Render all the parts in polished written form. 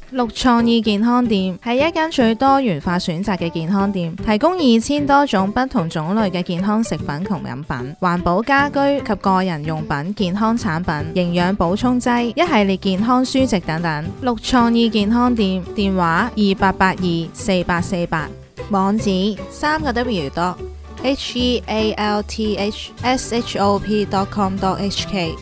綠創意健康店係一間最多元化選擇嘅健康店，提供2000多種不同種類嘅健康食品同飲品、環保家居及個人用品、健康產品、營養補充劑、一系列健康書籍等等。綠創意健康店電話28824848，網址3個W.healthshop.com.hk。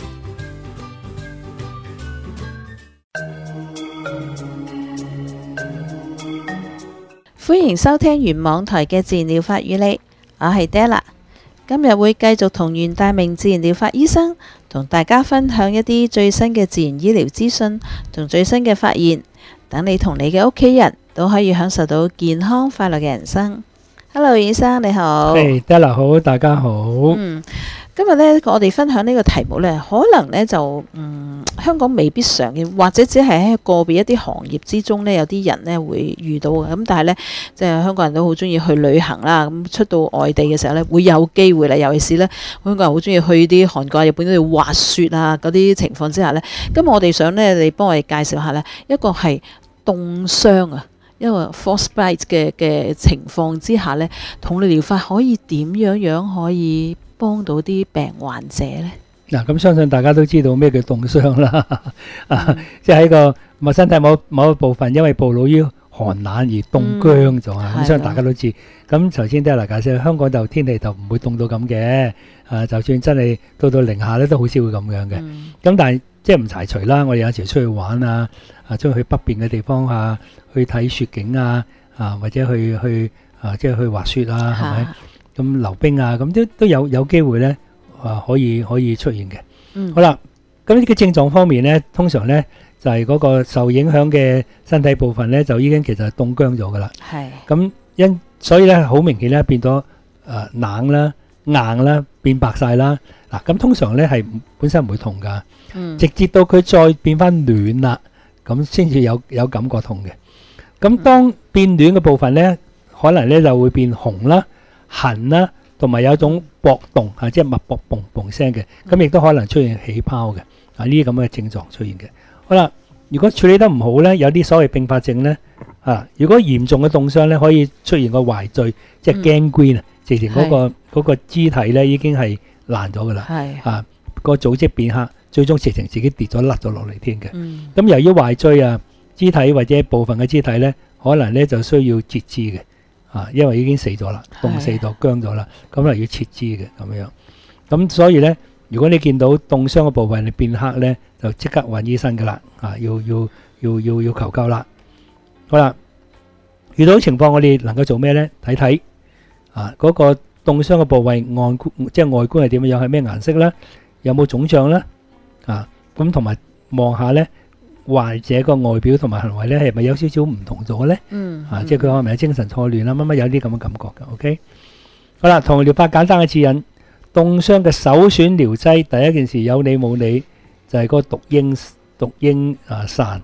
歡迎收聽原網台嘅自然療法與你，我係 Della。今日會繼續同袁大明自然療法醫生同大家分享一啲最新嘅自然醫療資訊同最新嘅發現，等你同你嘅屋企人都可以享受到健康快樂嘅人生。Hello， 醫生你好。 Della 好，大家好。 今日呢，我哋分享呢個題目呢，可能呢就香港未必常見，或者只係喺個別一啲行業之中呢，有啲人呢會遇到嘅。咁但係呢，即係香港人都好中意去旅行啦。咁出到外地嘅時候呢，會有機會啦。尤其是呢，香港人好中意去啲韓國、日本嗰度滑雪啊嗰啲情況之下呢。咁我哋想呢，你幫我哋介紹下呢，一個係凍傷啊，因為 frostbite 嘅情況之下呢，同你療法可以點樣可以幫到啲病患者呢？ 嗱，咁相信大家都知道咩叫凍傷啦，即係喺個身體某一部分因為暴露於寒冷而凍僵咗啊！咁相信大家都知。咁頭先都係解釋，香港就天氣就唔會凍到咁嘅，就算真係到零下咧，都好少會咁樣嘅。咁但係即係唔排除啦，我哋有時出去玩啊，出去北邊嘅地方啊，去睇雪景啊，或者去即係去滑雪啊，係咪？咁溜冰啊，咁都有機會咧，可以出現嘅。好啦，咁呢個症狀方面咧，通常咧就係嗰個受影響嘅身體部分咧，就已經其實係凍僵咗噶啦。係。咁所以咧好明顯咧變咗冷啦、硬啦、變白晒啦。嗱，咁通常咧係本身唔會痛噶，直至到佢再變翻暖啦，咁先至有感覺痛嘅。咁當變暖嘅部分咧，可能咧就會變紅啦、痕啦，同埋有一種搏動即係脈搏嘣嘣聲嘅，咁亦都可能出現起泡嘅，呢啲咁嘅症狀出現嘅。好啦，如果處理得唔好咧，有啲所謂併發症咧，如果嚴重嘅凍傷咧，可以出現個壞疽，即係 gangrene 直情嗰個肢體咧已經係爛咗噶啦，個組織變黑，最終直情自己跌咗甩咗落嚟添嘅。咁由於壞疽肢體或者部分嘅肢體咧，可能咧就需要截肢嘅。因為已經死咗啦，凍死咗、僵咗啦，咁啊要切肢嘅咁樣。咁所以咧，如果你見到凍傷嘅部分你變黑咧，就即刻揾醫生噶啦，要求救啦。好啦，遇到情況我哋能夠做咩咧？睇嗰個凍傷嘅部位即係外觀係點樣，係咩顏色啦，有冇腫脹啦，咁同埋望下咧。患者個外表同埋行為咧係咪有少少唔同咗咧？即係佢可能有精神錯亂啦，乜有啲咁嘅感覺嘅。OK， 好啦，同療法簡單嘅指引，凍傷嘅首選療劑，第一件事有理冇理就係嗰個毒鷹傘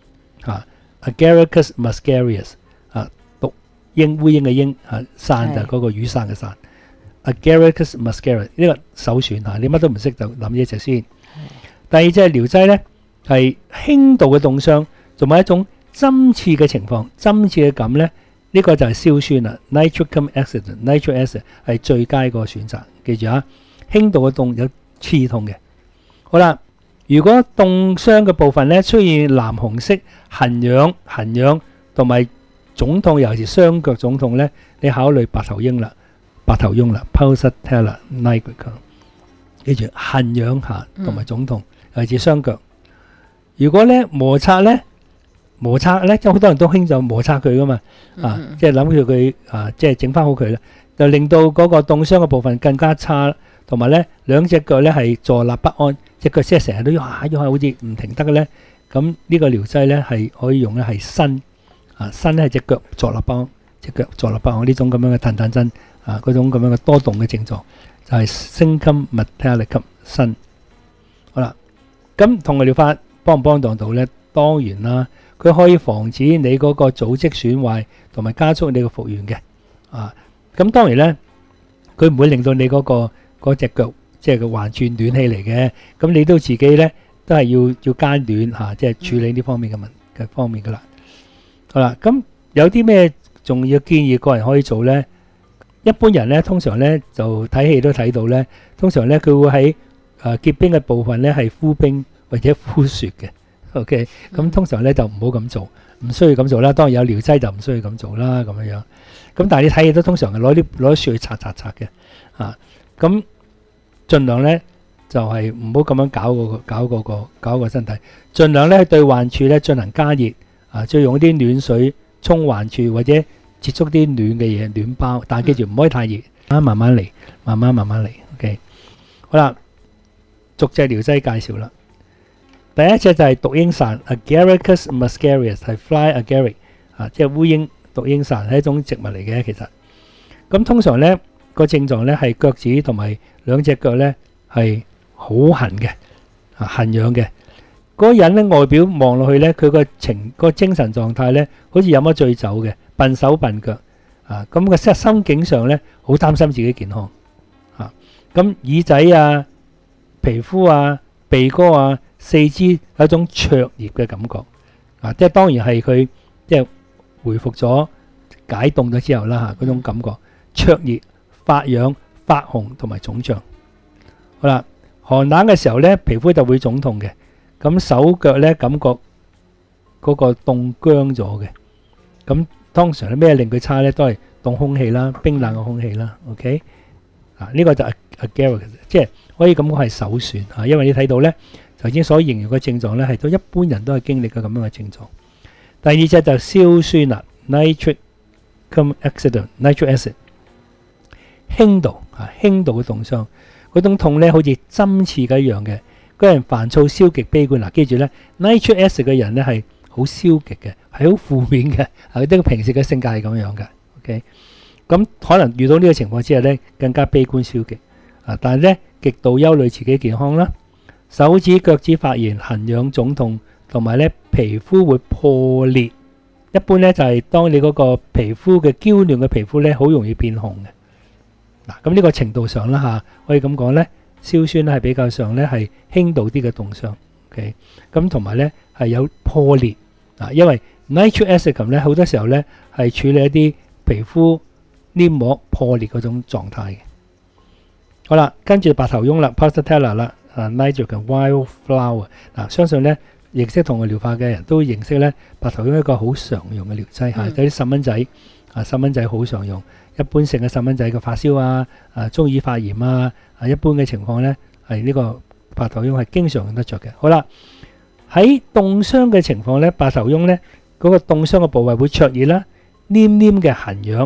，Agaricus muscarius 毒鷹烏蠅嘅鷹傘就係嗰個雨傘嘅傘 ，Agaricus muscarius 呢個首選你乜都唔識就諗呢隻先。第二隻療劑咧。係輕度嘅凍傷，仲有一種針刺嘅情況，針刺嘅感咧，呢個就係硝酸啦 ，nitric acid 係最佳個選擇。記住輕度嘅凍有刺痛嘅。好啦，如果凍傷嘅部分咧出現藍紅色痕癢同埋腫痛，尤其是雙腳腫痛咧，你考慮白頭翁啦 ，Pulsatilla nigra。記住痕癢同埋腫痛，尤其是雙腳。如果咧摩擦咧，即係好多人都興就摩擦佢噶嘛，即係諗住佢即係整翻好佢啦，就令到嗰個凍傷嘅部分更加差，同埋咧兩隻腳咧係坐立不安，隻腳即係成日都喐下好似唔停得嘅咧，咁呢個療劑咧係可以用咧係伸係隻腳坐立不安，隻腳坐立不安呢種咁樣嘅騰震嗰種咁樣嘅多動嘅症狀，就係syncum metallicum伸。好啦，咁同個療法。幫唔幫到咧？當然啦，佢可以防止你嗰個組織損壞，同埋加速你個復原嘅。咁當然咧，佢唔會令到你嗰隻腳即係個環轉暖氣嚟嘅。咁你都自己咧都係要加暖即係處理呢方面嘅嘅方面噶啦。好啦，咁有啲咩仲要建議個人可以做呢？一般人咧通常咧就睇戲都睇到咧，通常咧佢會喺結冰嘅部分咧係敷冰或者敷雪嘅。OK，咁通常咧就唔好咁做，唔需要咁做啦。當然有療劑就唔需要咁做啦，咁樣樣。咁但係你睇戲都通常係攞啲雪去擦嘅，咁盡量咧就係唔好咁樣搞個身體，盡量咧對患處咧進行加熱，再用啲暖水沖患處或者接觸啲暖嘅嘢暖包，但係記住唔可以太熱，慢慢嚟，慢慢嚟。OK， 好啦，逐隻療劑介紹啦。第一隻就係毒鷹傘 Agaricus muscarius， 係 fly agaric， 即係烏蠅毒鷹傘係一種植物嚟嘅。其實咁通常咧個症狀咧係腳趾同埋兩隻腳咧係好痕嘅，痕癢嘅。嗰個人咧外表望落去咧，佢個精神狀態咧好似飲咗醉酒嘅，笨手笨腳咁個心境上咧好擔心自己健康咁耳仔啊、皮膚啊、鼻哥啊、四肢有一種灼熱嘅感覺即係當然係佢即係回復咗解凍咗之後啦嗰種感覺灼熱、發癢、發紅同埋腫脹。好啦，寒冷嘅時候咧，皮膚就會腫痛嘅。咁手腳咧感覺嗰個凍僵咗嘅。咁通常咧咩令佢差咧，都係凍空氣啦、冰冷嘅空氣啦。OK，呢個就係 Agaricus， 即係可以咁講係首選因為你睇到咧頭先所形容嘅症狀咧，係都一般人都係經歷嘅咁樣嘅症狀。第二隻就硝酸啦 ，nitric acid， 輕度嘅凍傷，嗰種痛咧好似針刺嘅一樣嘅。嗰人煩躁、消極、悲觀。記住咧 ，nitric acid 嘅人咧係好消極嘅，係好負面嘅，佢啲平時嘅性格係咁樣嘅。OK，咁可能遇到呢個情況之下咧，更加悲觀消極但係咧極度憂慮自己健康啦，手指、腳趾發炎、痕癢、腫痛，同埋咧皮膚會破裂。一般咧就係當你嗰個皮膚嘅嬌嫩嘅皮膚咧，好容易變紅嘅。咁呢個程度上啦可以咁講咧。硝酸係比較上咧係輕度啲嘅凍傷 ，OK， 咁同埋咧係有破裂因為 nitric acid 咧好多時候咧係處理一啲皮膚黏膜破裂嗰種狀態嘅。好啦，跟住白頭翁啦 ，Porsatella 啦，nitric wildflower 相信咧認識同我療法嘅人都認識咧白頭翁一個好常用嘅療劑有啲細蚊仔細蚊仔好常用。一般性嘅細蚊仔嘅發燒中耳發炎一般嘅情況咧係呢個白頭翁係經常用得着嘅。好啦，喺凍傷嘅情況咧，白頭翁咧嗰個凍傷嘅部位會灼熱啦、黏黏嘅痕癢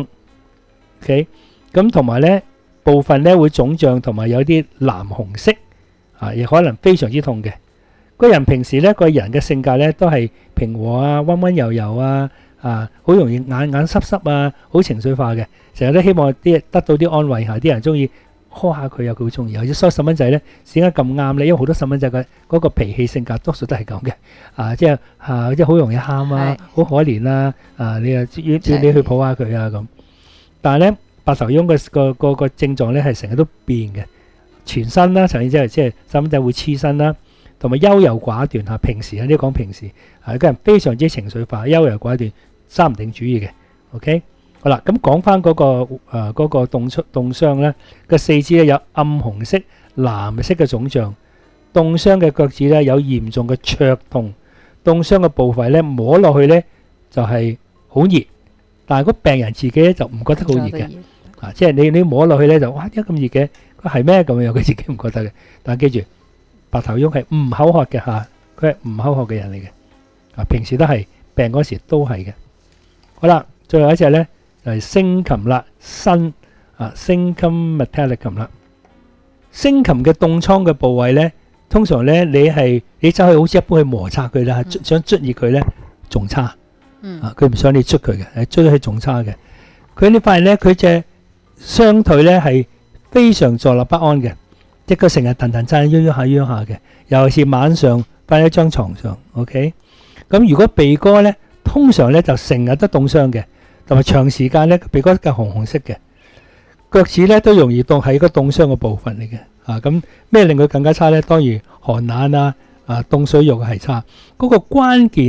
，OK， 咁同埋咧部分咧會腫脹同埋有啲藍紅色亦可能非常之痛嘅。個人平時咧個人嘅性格咧都係平和溫溫柔柔好容易眼濕濕好情緒化嘅，成日都希望得到啲安慰啲人中意呵下佢佢會中意。有啲細蚊仔咧點解咁啱咧？因為好多細蚊仔嘅嗰個脾氣性格多數都係咁嘅即係好容易喊好可憐你要你去抱下佢咁。但係咧白頭翁嘅個症狀咧係成日都變嘅，全身啦，甚至即係細蚊仔會黐身啦，同埋優柔寡斷平時呢講平時個人非常之情緒化、優柔寡斷、三唔定主義嘅。OK， 好啦，咁講翻嗰個凍傷咧，個四肢咧有暗紅色、藍色嘅腫脹，凍傷嘅腳趾咧有嚴重嘅灼痛，凍傷嘅部位咧摸落去咧就係好熱，但係個病人自己咧就唔覺得好熱嘅即係你摸落去咧就哇點解咁熱嘅？佢係咩咁樣？佢自己唔覺得嘅。但係記住，白頭翁係唔口渴嘅佢係唔口渴嘅人嚟嘅平時都係病嗰時都係嘅。好啦，最後一隻咧就係星禽啦，Cincum metallicum啦。星禽嘅凍瘡嘅部位咧，通常咧你走去好似一般去摩擦佢啦，想捽熱佢咧仲差佢唔想你捽佢嘅，捽佢仲差嘅。你發現咧佢隻雙腿咧係非常坐立不安嘅，即係佢成日騰騰震喐下嘅，尤其是晚上瞓喺張床上。OK， 咁如果鼻哥咧，通常咧就成日都凍傷嘅，同埋長時間咧鼻哥係紅色嘅，腳趾咧都容易凍，係個凍傷嘅部分嚟嘅。咁咩令佢更加差咧？當然寒冷凍水肉係差。嗰個關鍵咧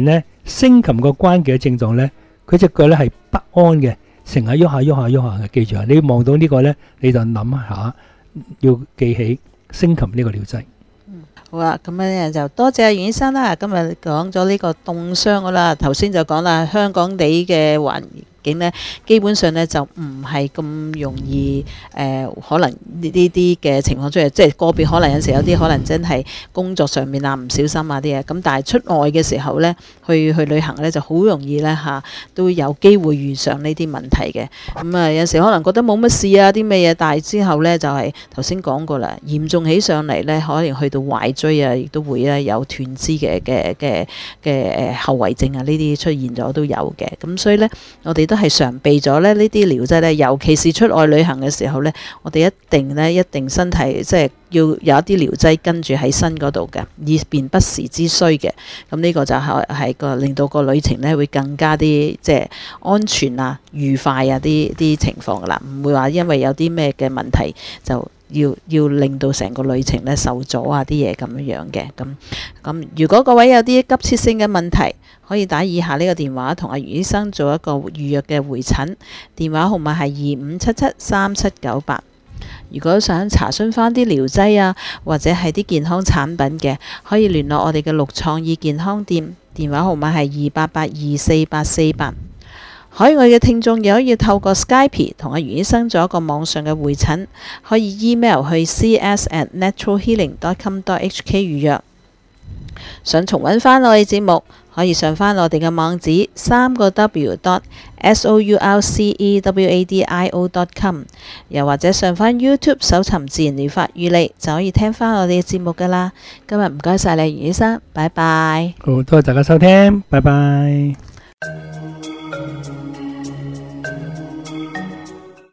聲琴個關鍵嘅症狀咧，佢隻腳咧係不安嘅，成日喐下喐下喐下嘅。記住啊，你望到呢個咧，你就諗下要記起聲琴呢個療劑。 好啦，咁樣就多謝阿袁醫生啦。今日講咗呢個凍傷噶啦，頭先就講啦，香港地嘅環境呢，基本上呢就唔係咁容易可能呢啲嘅情況出嚟，即係個別可能有時有啲可能真係工作上面啊唔小心啊啲嘢，咁但係出外嘅時候呢，去旅行呢就好容易呢都有機會遇上呢啲問題嘅。咁啊有時可能覺得冇乜事啊啲咩嘢，但係之後呢就係頭先講過啦，嚴重起上嚟呢，可能去到壞椎啊，亦都會呢有斷肢嘅後遺症啊，呢啲出現咗都有嘅。咁所以呢，我哋都係常備咗呢啲療劑呢，尤其是出外旅行嘅時候呢，我哋一定身體即係要有一啲療劑跟住喺身嗰度嘅，以便不時之需嘅。咁呢個就係令到個旅程呢會更加啲即係安全啊、愉快啊啲情況噶啦，唔會話因為有啲咩嘅問題就要令到成個旅程呢受阻啊啲嘢咁樣嘅。咁如果各位有啲急切性嘅問題，可以打以下呢個電話同阿袁醫生做一個預約嘅會診，電話號碼係25773798。如果想查詢翻啲療劑啊，或者係啲健康產品嘅，可以聯絡我哋嘅綠創意健康店，電話號碼係2882448。海外嘅聽眾亦可以透過 Skype 同阿袁醫生做一個網上嘅會診，可以 email 去 cs@naturalhealing.com.hk 預約。想重溫翻我哋節目，可以上翻我哋嘅網址3w.soulcewadio.com， 又或者上翻 YouTube 搜尋自然療法與你，就可以聽翻我哋嘅節目噶啦。今日唔該晒你，袁醫生，拜拜。 好，多謝大家收聽，拜拜。